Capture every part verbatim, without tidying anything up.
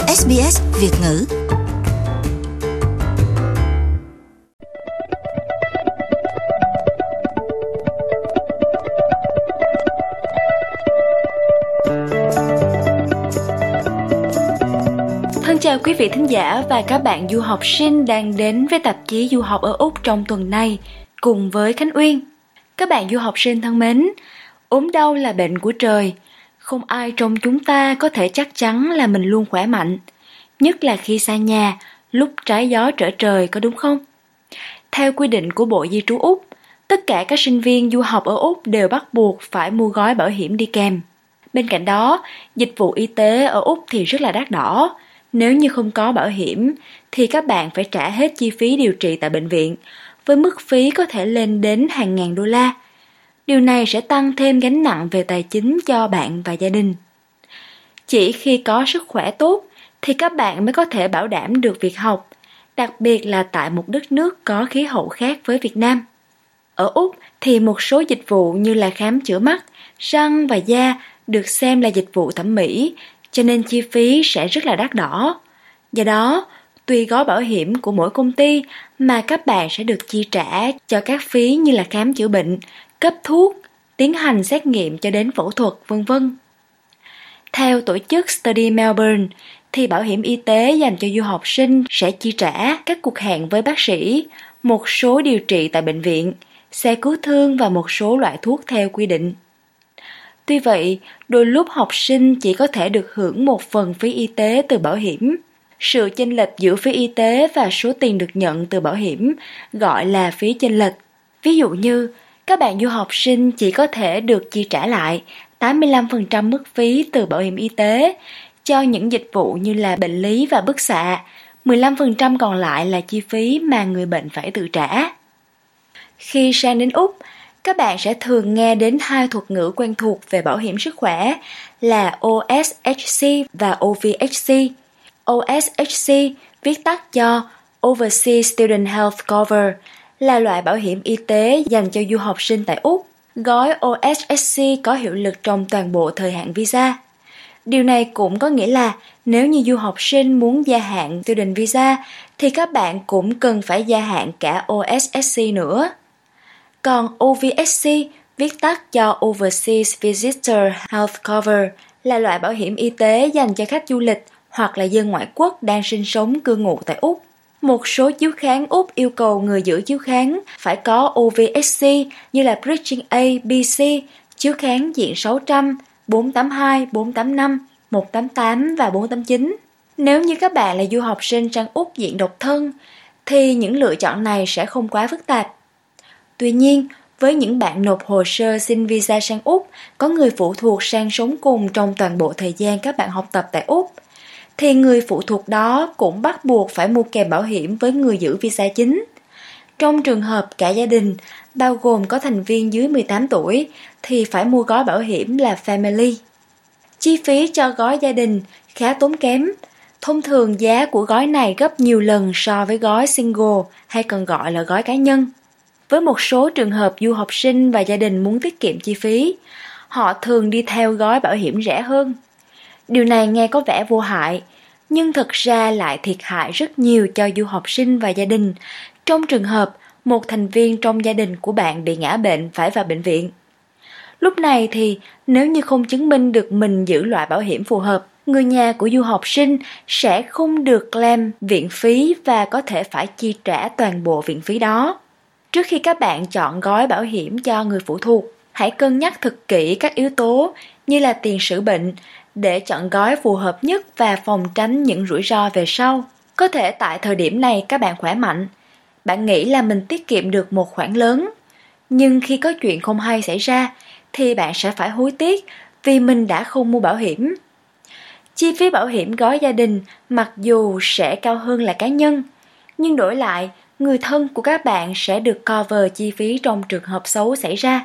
ét bê ét Việt ngữ. Thân chào quý vị thính giả và các bạn du học sinh đang đến với tạp chí Du học ở Úc trong tuần này cùng với Khánh Uyên. Các bạn du học sinh thân mến, ốm đau là bệnh của trời. Không ai trong chúng ta có thể chắc chắn là mình luôn khỏe mạnh, nhất là khi xa nhà, lúc trái gió trở trời, có đúng không? Theo quy định của Bộ Di trú Úc, tất cả các sinh viên du học ở Úc đều bắt buộc phải mua gói bảo hiểm đi kèm. Bên cạnh đó, dịch vụ y tế ở Úc thì rất là đắt đỏ. Nếu như không có bảo hiểm thì các bạn phải trả hết chi phí điều trị tại bệnh viện, với mức phí có thể lên đến hàng ngàn đô la. Điều này sẽ tăng thêm gánh nặng về tài chính cho bạn và gia đình. Chỉ khi có sức khỏe tốt thì các bạn mới có thể bảo đảm được việc học, đặc biệt là tại một đất nước có khí hậu khác với Việt Nam. Ở Úc thì một số dịch vụ như là khám chữa mắt, răng và da được xem là dịch vụ thẩm mỹ, cho nên chi phí sẽ rất là đắt đỏ. Do đó, tùy gói bảo hiểm của mỗi công ty mà các bạn sẽ được chi trả cho các phí như là khám chữa bệnh, cấp thuốc, tiến hành xét nghiệm cho đến phẫu thuật, vân vân. Theo tổ chức Study Melbourne, thì bảo hiểm y tế dành cho du học sinh sẽ chi trả các cuộc hẹn với bác sĩ, một số điều trị tại bệnh viện, xe cứu thương và một số loại thuốc theo quy định. Tuy vậy, đôi lúc học sinh chỉ có thể được hưởng một phần phí y tế từ bảo hiểm. Sự chênh lệch giữa phí y tế và số tiền được nhận từ bảo hiểm gọi là phí chênh lệch. Ví dụ như, các bạn du học sinh chỉ có thể được chi trả lại tám mươi lăm phần trăm mức phí từ bảo hiểm y tế cho những dịch vụ như là bệnh lý và bức xạ, mười lăm phần trăm còn lại là chi phí mà người bệnh phải tự trả. Khi sang đến Úc, các bạn sẽ thường nghe đến hai thuật ngữ quen thuộc về bảo hiểm sức khỏe là O S H C và O V H C. O S H C viết tắt cho Overseas Student Health Cover, là loại bảo hiểm y tế dành cho du học sinh tại Úc. Gói O S H C có hiệu lực trong toàn bộ thời hạn visa. Điều này cũng có nghĩa là nếu như du học sinh muốn gia hạn Student Visa thì các bạn cũng cần phải gia hạn cả O S H C nữa. Còn O V H C viết tắt cho Overseas Visitor Health Cover, là loại bảo hiểm y tế dành cho khách du lịch hoặc là dân ngoại quốc đang sinh sống cư ngụ tại Úc. Một số chiếu kháng Úc yêu cầu người giữ chiếu kháng phải có O V H C như là Bridging A, B C, chiếu kháng diện sáu trăm, bốn tám hai, bốn tám năm, một tám tám và bốn tám chín. Nếu như các bạn là du học sinh sang Úc diện độc thân thì những lựa chọn này sẽ không quá phức tạp. Tuy nhiên, với những bạn nộp hồ sơ xin visa sang Úc có người phụ thuộc sang sống cùng trong toàn bộ thời gian các bạn học tập tại Úc, thì người phụ thuộc đó cũng bắt buộc phải mua kèm bảo hiểm với người giữ visa chính. Trong trường hợp cả gia đình, bao gồm có thành viên dưới mười tám tuổi, thì phải mua gói bảo hiểm là Family. Chi phí cho gói gia đình khá tốn kém. Thông thường giá của gói này gấp nhiều lần so với gói Single hay còn gọi là gói cá nhân. Với một số trường hợp du học sinh và gia đình muốn tiết kiệm chi phí, họ thường đi theo gói bảo hiểm rẻ hơn. Điều này nghe có vẻ vô hại, nhưng thực ra lại thiệt hại rất nhiều cho du học sinh và gia đình trong trường hợp một thành viên trong gia đình của bạn bị ngã bệnh phải vào bệnh viện. Lúc này thì nếu như không chứng minh được mình giữ loại bảo hiểm phù hợp, người nhà của du học sinh sẽ không được claim viện phí và có thể phải chi trả toàn bộ viện phí đó. Trước khi các bạn chọn gói bảo hiểm cho người phụ thuộc, hãy cân nhắc thật kỹ các yếu tố như là tiền sử bệnh để chọn gói phù hợp nhất và phòng tránh những rủi ro về sau. Có thể tại thời điểm này các bạn khỏe mạnh, bạn nghĩ là mình tiết kiệm được một khoản lớn, nhưng khi có chuyện không hay xảy ra thì bạn sẽ phải hối tiếc vì mình đã không mua bảo hiểm. Chi phí bảo hiểm gói gia đình mặc dù sẽ cao hơn là cá nhân, nhưng đổi lại, người thân của các bạn sẽ được cover chi phí trong trường hợp xấu xảy ra.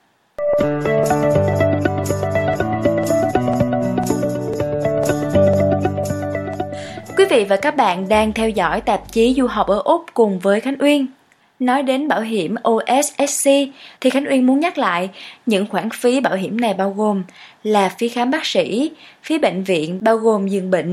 Quý vị và các bạn đang theo dõi tạp chí Du học ở Úc cùng với Khánh Uyên. Nói đến bảo hiểm O S H C thì Khánh Uyên muốn nhắc lại những khoản phí bảo hiểm này bao gồm là phí khám bác sĩ, phí bệnh viện bao gồm giường bệnh,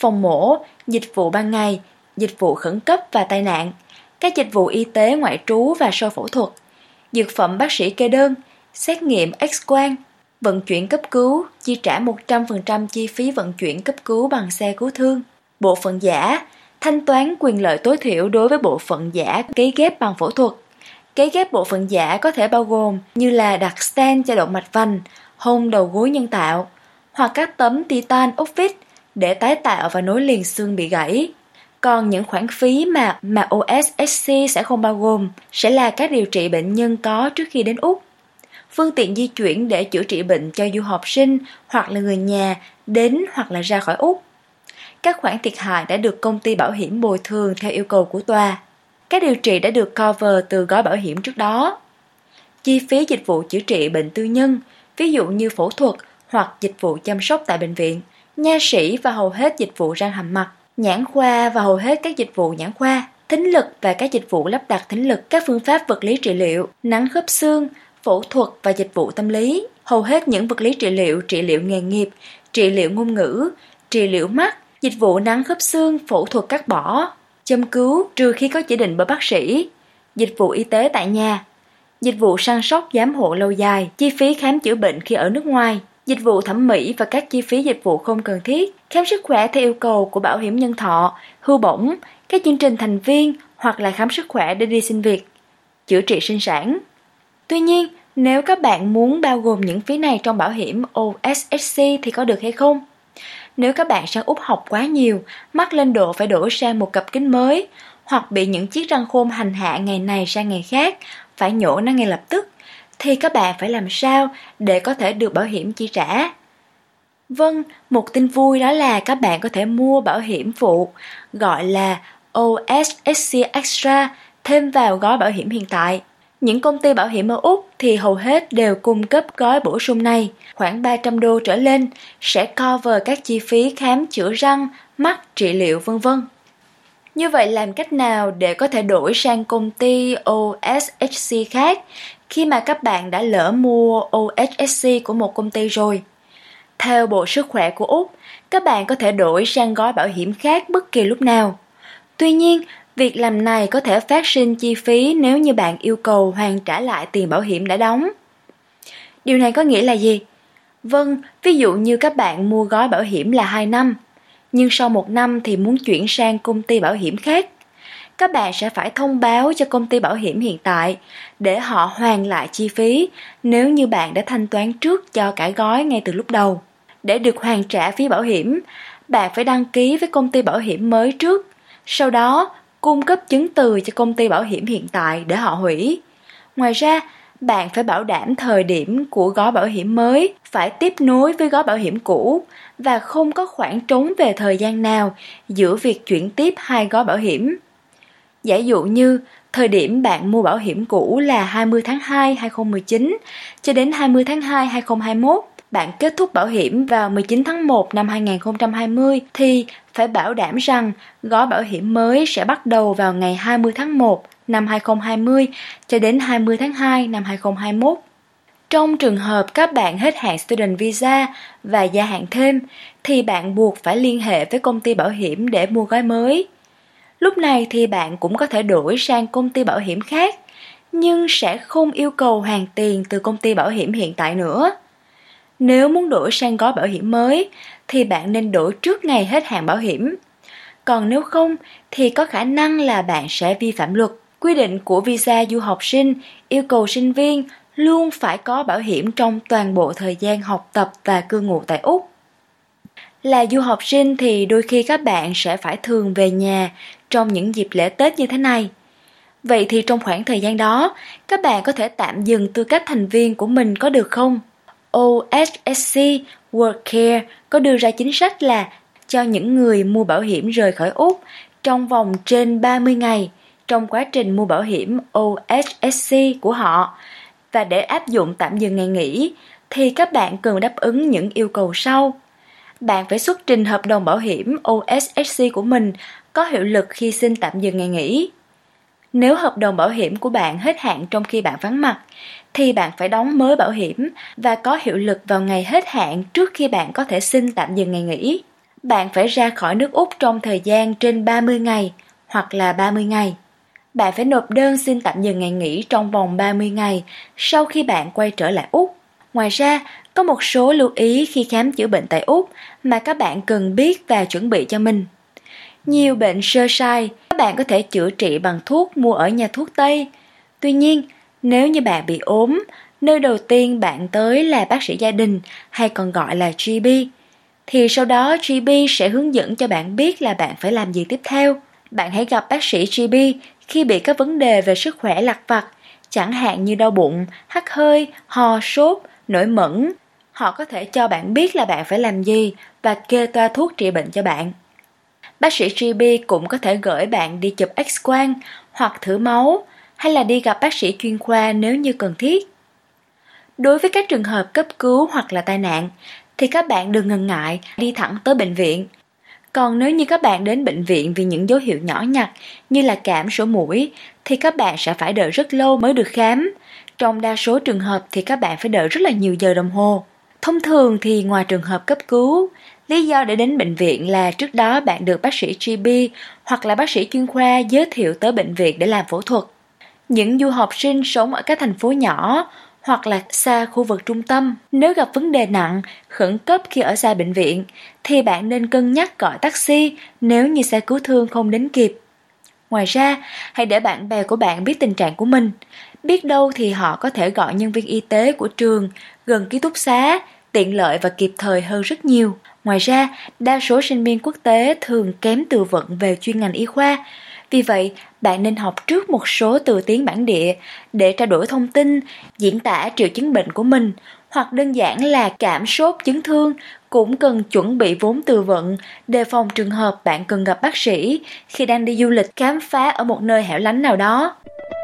phòng mổ, dịch vụ ban ngày, dịch vụ khẩn cấp và tai nạn, các dịch vụ y tế ngoại trú và sau phẫu thuật, dược phẩm bác sĩ kê đơn, xét nghiệm X-quang, vận chuyển cấp cứu, chi trả một trăm phần trăm chi phí vận chuyển cấp cứu bằng xe cứu thương, bộ phận giả, thanh toán quyền lợi tối thiểu đối với bộ phận giả cấy ghép bằng phẫu thuật. Cấy ghép bộ phận giả có thể bao gồm như là đặt stent cho động mạch vành, hông đầu gối nhân tạo, hoặc các tấm titan ốc vít để tái tạo và nối liền xương bị gãy. Còn những khoản phí mà mà o ét ét xê sẽ không bao gồm sẽ là các điều trị bệnh nhân có trước khi đến Úc, phương tiện di chuyển để chữa trị bệnh cho du học sinh hoặc là người nhà đến hoặc là ra khỏi Úc. Các khoản thiệt hại đã được công ty bảo hiểm bồi thường theo yêu cầu của tòa. Các điều trị đã được cover từ gói bảo hiểm trước đó. Chi phí dịch vụ chữa trị bệnh tư nhân, ví dụ như phẫu thuật hoặc dịch vụ chăm sóc tại bệnh viện, nha sĩ và hầu hết dịch vụ răng hàm mặt, nhãn khoa và hầu hết các dịch vụ nhãn khoa, thính lực và các dịch vụ lắp đặt thính lực, các phương pháp vật lý trị liệu, nắn khớp xương, phẫu thuật và dịch vụ tâm lý, hầu hết những vật lý trị liệu, trị liệu nghề nghiệp, trị liệu ngôn ngữ, trị liệu mắt, dịch vụ nắn khớp xương, phẫu thuật cắt bỏ, châm cứu trừ khi có chỉ định bởi bác sĩ, dịch vụ y tế tại nhà, dịch vụ săn sóc giám hộ lâu dài, chi phí khám chữa bệnh khi ở nước ngoài, dịch vụ thẩm mỹ và các chi phí dịch vụ không cần thiết, khám sức khỏe theo yêu cầu của bảo hiểm nhân thọ, hưu bổng, các chương trình thành viên hoặc là khám sức khỏe để đi xin việc, chữa trị sinh sản. Tuy nhiên, nếu các bạn muốn bao gồm những phí này trong bảo hiểm o ét ét xê thì có được hay không? Nếu các bạn sang Úc học quá nhiều, mắt lên độ phải đổi sang một cặp kính mới, hoặc bị những chiếc răng khôn hành hạ ngày này sang ngày khác, phải nhổ nó ngay lập tức, thì các bạn phải làm sao để có thể được bảo hiểm chi trả? Vâng, một tin vui đó là các bạn có thể mua bảo hiểm phụ, gọi là o ét ét xê Extra, thêm vào gói bảo hiểm hiện tại. Những công ty bảo hiểm ở Úc thì hầu hết đều cung cấp gói bổ sung này, khoảng ba trăm đô trở lên, sẽ cover các chi phí khám chữa răng, mắt, trị liệu vân vân. Như vậy làm cách nào để có thể đổi sang công ty o ét ét xê khác khi mà các bạn đã lỡ mua o ét ét xê của một công ty rồi? Theo Bộ Sức khỏe của Úc, các bạn có thể đổi sang gói bảo hiểm khác bất kỳ lúc nào. Tuy nhiên, việc làm này có thể phát sinh chi phí nếu như bạn yêu cầu hoàn trả lại tiền bảo hiểm đã đóng. Điều này có nghĩa là gì? Vâng, ví dụ như các bạn mua gói bảo hiểm là hai năm, nhưng sau một năm thì muốn chuyển sang công ty bảo hiểm khác. Các bạn sẽ phải thông báo cho công ty bảo hiểm hiện tại để họ hoàn lại chi phí nếu như bạn đã thanh toán trước cho cả gói ngay từ lúc đầu. Để được hoàn trả phí bảo hiểm, bạn phải đăng ký với công ty bảo hiểm mới trước, sau đó cung cấp chứng từ cho công ty bảo hiểm hiện tại để họ hủy. Ngoài ra, bạn phải bảo đảm thời điểm của gói bảo hiểm mới phải tiếp nối với gói bảo hiểm cũ và không có khoảng trống về thời gian nào giữa việc chuyển tiếp hai gói bảo hiểm. Giả dụ như thời điểm bạn mua bảo hiểm cũ là hai mươi tháng hai năm hai nghìn không trăm mười chín cho đến hai mươi tháng hai năm hai nghìn không trăm hai mươi mốt, bạn kết thúc bảo hiểm vào mười chín tháng một năm hai nghìn không trăm hai mươi thì phải bảo đảm rằng gói bảo hiểm mới sẽ bắt đầu vào ngày hai mươi tháng một năm hai nghìn không trăm hai mươi cho đến hai mươi tháng hai năm hai nghìn không trăm hai mươi mốt. Trong trường hợp các bạn hết hạn Student Visa và gia hạn thêm thì bạn buộc phải liên hệ với công ty bảo hiểm để mua gói mới. Lúc này thì bạn cũng có thể đổi sang công ty bảo hiểm khác, nhưng sẽ không yêu cầu hoàn tiền từ công ty bảo hiểm hiện tại nữa. Nếu muốn đổi sang gói bảo hiểm mới thì bạn nên đổi trước ngày hết hạn bảo hiểm. Còn nếu không thì có khả năng là bạn sẽ vi phạm luật. Quy định của visa du học sinh yêu cầu sinh viên luôn phải có bảo hiểm trong toàn bộ thời gian học tập và cư ngụ tại Úc. Là du học sinh thì đôi khi các bạn sẽ phải thường về nhà trong những dịp lễ Tết như thế này. Vậy thì trong khoảng thời gian đó, các bạn có thể tạm dừng tư cách thành viên của mình có được không? o ét ét xê World Care có đưa ra chính sách là cho những người mua bảo hiểm rời khỏi Úc trong vòng trên ba mươi ngày trong quá trình mua bảo hiểm o ét ét xê của họ, và để áp dụng tạm dừng ngày nghỉ thì các bạn cần đáp ứng những yêu cầu sau. Bạn phải xuất trình hợp đồng bảo hiểm o ét ét xê của mình có hiệu lực khi xin tạm dừng ngày nghỉ. Nếu hợp đồng bảo hiểm của bạn hết hạn trong khi bạn vắng mặt, thì bạn phải đóng mới bảo hiểm và có hiệu lực vào ngày hết hạn trước khi bạn có thể xin tạm dừng ngày nghỉ. bạn phải ra khỏi nước Úc trong thời gian trên ba mươi ngày hoặc là ba mươi ngày. Bạn phải nộp đơn xin tạm dừng ngày nghỉ trong vòng ba mươi ngày sau khi bạn quay trở lại Úc. Ngoài ra, có một số lưu ý khi khám chữa bệnh tại Úc mà các bạn cần biết và chuẩn bị cho mình. Nhiều bệnh sơ sai, các bạn có thể chữa trị bằng thuốc mua ở nhà thuốc Tây. Tuy nhiên, nếu như bạn bị ốm, nơi đầu tiên bạn tới là bác sĩ gia đình hay còn gọi là G P, thì sau đó G P sẽ hướng dẫn cho bạn biết là bạn phải làm gì tiếp theo. Bạn hãy gặp bác sĩ G P khi bị các vấn đề về sức khỏe lặt vặt, chẳng hạn như đau bụng, hắt hơi, ho, sốt, nổi mẩn. Họ có thể cho bạn biết là bạn phải làm gì và kê toa thuốc trị bệnh cho bạn. Bác sĩ G P cũng có thể gửi bạn đi chụp X-quang hoặc thử máu, hay là đi gặp bác sĩ chuyên khoa nếu như cần thiết. Đối với các trường hợp cấp cứu hoặc là tai nạn, thì các bạn đừng ngần ngại đi thẳng tới bệnh viện. Còn nếu như các bạn đến bệnh viện vì những dấu hiệu nhỏ nhặt như là cảm sổ mũi, thì các bạn sẽ phải đợi rất lâu mới được khám. Trong đa số trường hợp thì các bạn phải đợi rất là nhiều giờ đồng hồ. Thông thường thì ngoài trường hợp cấp cứu, lý do để đến bệnh viện là trước đó bạn được bác sĩ G P hoặc là bác sĩ chuyên khoa giới thiệu tới bệnh viện để làm phẫu thuật. Những du học sinh sống ở các thành phố nhỏ hoặc là xa khu vực trung tâm, nếu gặp vấn đề nặng, khẩn cấp khi ở xa bệnh viện, thì bạn nên cân nhắc gọi taxi nếu như xe cứu thương không đến kịp. Ngoài ra, hãy để bạn bè của bạn biết tình trạng của mình. Biết đâu thì họ có thể gọi nhân viên y tế của trường, gần ký túc xá, tiện lợi và kịp thời hơn rất nhiều. Ngoài ra, đa số sinh viên quốc tế thường kém từ vựng về chuyên ngành y khoa. Vì vậy, bạn nên học trước một số từ tiếng bản địa để trao đổi thông tin, diễn tả triệu chứng bệnh của mình, hoặc đơn giản là cảm sốt chấn thương, cũng cần chuẩn bị vốn từ vựng, đề phòng trường hợp bạn cần gặp bác sĩ khi đang đi du lịch khám phá ở một nơi hẻo lánh nào đó.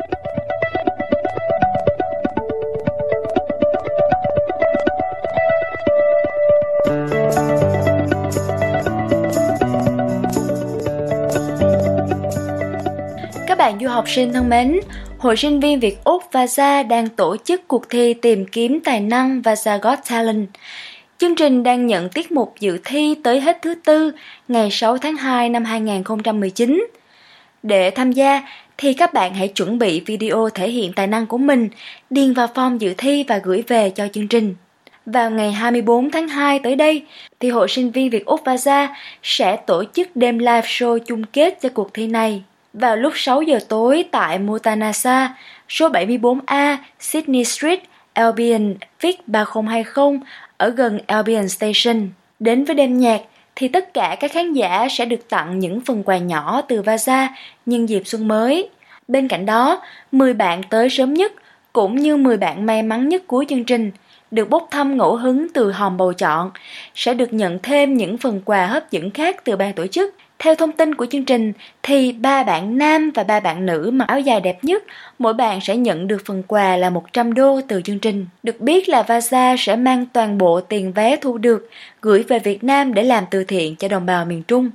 Các bạn du học sinh thân mến, Hội sinh viên Việt Úc Vasa đang tổ chức cuộc thi tìm kiếm tài năng Vasa Got Talent. Chương trình đang nhận tiết mục dự thi tới hết thứ Tư, ngày sáu tháng hai năm hai nghìn không trăm mười chín. Để tham gia thì các bạn hãy chuẩn bị video thể hiện tài năng của mình, điền vào form dự thi và gửi về cho chương trình. Vào ngày hai mươi bốn tháng hai tới đây, thì Hội sinh viên Việt Úc Vasa sẽ tổ chức đêm live show chung kết cho cuộc thi này. Vào lúc sáu giờ tối tại Mutanasa, số bảy mươi bốn A, Sydney Street, Albion, Vic ba không hai không, ở gần Albion Station. Đến với đêm nhạc thì tất cả các khán giả sẽ được tặng những phần quà nhỏ từ Vasa nhân dịp xuân mới. Bên cạnh đó, mười bạn tới sớm nhất cũng như mười bạn may mắn nhất cuối chương trình được bốc thăm ngẫu hứng từ hòm bầu chọn sẽ được nhận thêm những phần quà hấp dẫn khác từ ban tổ chức. Theo thông tin của chương trình thì ba bạn nam và ba bạn nữ mặc áo dài đẹp nhất, mỗi bạn sẽ nhận được phần quà là một trăm đô từ chương trình. Được biết là Vasa sẽ mang toàn bộ tiền vé thu được gửi về Việt Nam để làm từ thiện cho đồng bào miền Trung.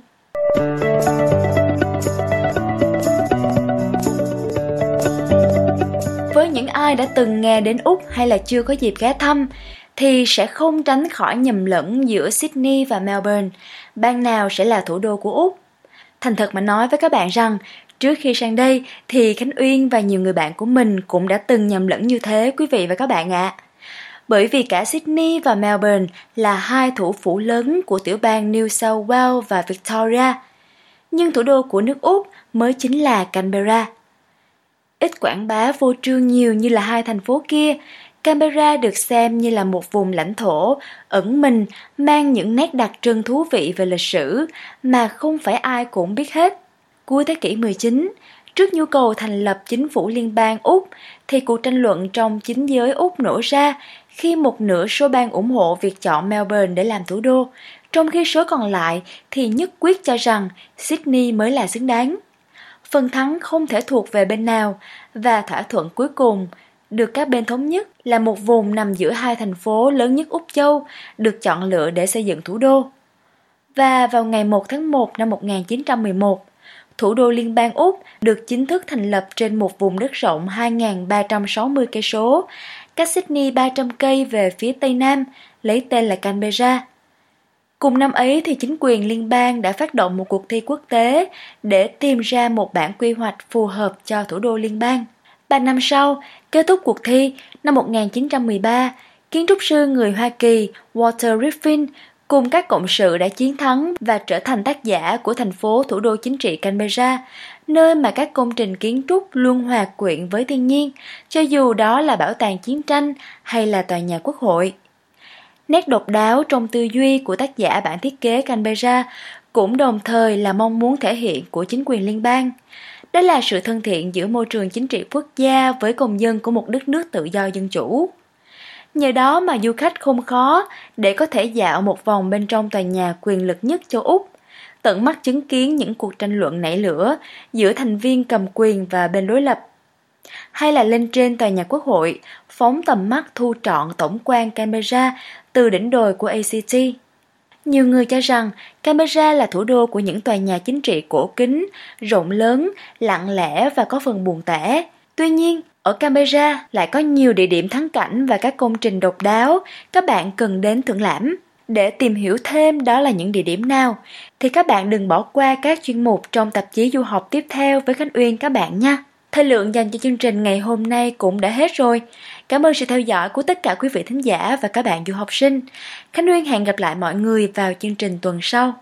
Với những ai đã từng nghe đến Úc hay là chưa có dịp ghé thăm thì sẽ không tránh khỏi nhầm lẫn giữa Sydney và Melbourne, bang nào sẽ là thủ đô của Úc. Thành thật mà nói với các bạn rằng, trước khi sang đây thì Khánh Uyên và nhiều người bạn của mình cũng đã từng nhầm lẫn như thế quý vị và các bạn ạ. À. Bởi vì cả Sydney và Melbourne là hai thủ phủ lớn của tiểu bang New South Wales và Victoria, nhưng thủ đô của nước Úc mới chính là Canberra. Ít quảng bá vô trương nhiều như là hai thành phố kia, Canberra được xem như là một vùng lãnh thổ ẩn mình mang những nét đặc trưng thú vị về lịch sử mà không phải ai cũng biết hết. Cuối thế kỷ mười chín, trước nhu cầu thành lập chính phủ liên bang Úc, thì cuộc tranh luận trong chính giới Úc nổ ra khi một nửa số bang ủng hộ việc chọn Melbourne để làm thủ đô, trong khi số còn lại thì nhất quyết cho rằng Sydney mới là xứng đáng. Phần thắng không thể thuộc về bên nào, và thỏa thuận cuối cùng được các bên thống nhất là một vùng nằm giữa hai thành phố lớn nhất Úc Châu được chọn lựa để xây dựng thủ đô. Và vào ngày một tháng một năm một nghìn chín trăm mười một, thủ đô liên bang Úc được chính thức thành lập trên một vùng đất rộng hai nghìn ba trăm sáu mươi cây số, cách Sydney ba trăm cây về phía tây nam, lấy tên là Canberra. Cùng năm ấy thì chính quyền liên bang đã phát động một cuộc thi quốc tế để tìm ra một bản quy hoạch phù hợp cho thủ đô liên bang. Ba năm sau, kết thúc cuộc thi, năm một nghìn chín trăm mười ba, kiến trúc sư người Hoa Kỳ Walter Griffin cùng các cộng sự đã chiến thắng và trở thành tác giả của thành phố thủ đô chính trị Canberra, nơi mà các công trình kiến trúc luôn hòa quyện với thiên nhiên, cho dù đó là bảo tàng chiến tranh hay là tòa nhà quốc hội. Nét độc đáo trong tư duy của tác giả bản thiết kế Canberra cũng đồng thời là mong muốn thể hiện của chính quyền liên bang. Đó là sự thân thiện giữa môi trường chính trị quốc gia với công dân của một đất nước tự do dân chủ. Nhờ đó mà du khách không khó để có thể dạo một vòng bên trong tòa nhà quyền lực nhất châu Úc, tận mắt chứng kiến những cuộc tranh luận nảy lửa giữa thành viên cầm quyền và bên đối lập. Hay là lên trên tòa nhà quốc hội, phóng tầm mắt thu trọn tổng quan Canberra từ đỉnh đồi của a xê tê. Nhiều người cho rằng Canberra là thủ đô của những tòa nhà chính trị cổ kính, rộng lớn, lặng lẽ và có phần buồn tẻ. Tuy nhiên, ở Canberra lại có nhiều địa điểm thắng cảnh và các công trình độc đáo các bạn cần đến thưởng lãm. Để tìm hiểu thêm đó là những địa điểm nào, thì các bạn đừng bỏ qua các chuyên mục trong tạp chí du học tiếp theo với Khánh Uyên các bạn nha. Thời lượng dành cho chương trình ngày hôm nay cũng đã hết rồi. Cảm ơn sự theo dõi của tất cả quý vị thính giả và các bạn du học sinh. Khánh Uyên hẹn gặp lại mọi người vào chương trình tuần sau.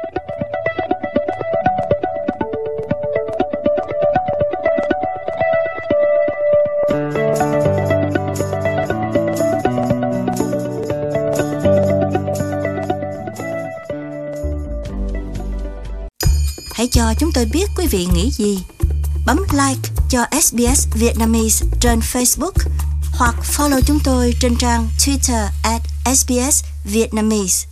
Hãy cho chúng tôi biết quý vị nghĩ gì. Bấm like cho ét bê ét Vietnamese trên Facebook hoặc follow chúng tôi trên trang Twitter at ét bê ét Vietnamese.